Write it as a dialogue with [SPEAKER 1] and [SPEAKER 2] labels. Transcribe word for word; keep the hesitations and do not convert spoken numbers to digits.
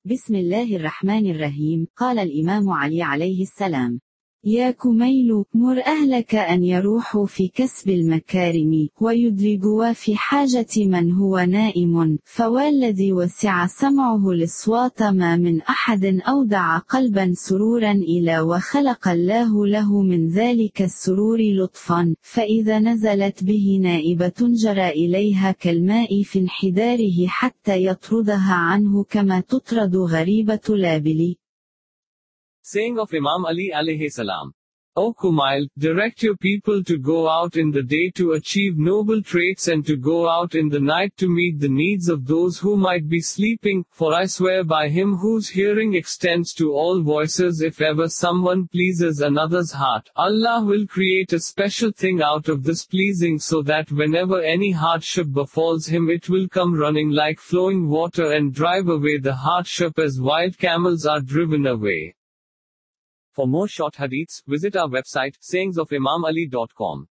[SPEAKER 1] بسم الله الرحمن الرحيم. قال الإمام علي عليه السلام: يا كميل، مر أهلك أن يروحوا في كسب المكارم، ويدرجوا في حاجة من هو نائم، فوالذي وسع سمعه الأصوات ما من أحد أودع قلبا سرورا إلا وخلق الله له من ذلك السرور لطفا، فإذا نزلت به نائبة جرى إليها كالماء في انحداره حتى يطردها عنه كما تطرد غريبة لابل.
[SPEAKER 2] Saying of Imam Ali alayhi salam. O Kumail, direct your people to go out in the day to achieve noble traits and to go out in the night to meet the needs of those who might be sleeping, for I swear by him whose hearing extends to all voices, if ever someone pleases another's heart, Allah will create a special thing out of this pleasing so that whenever any hardship befalls him it will come running like flowing water and drive away the hardship as wild camels are driven away. For more short hadiths, visit our website sayings of imam ali dot com.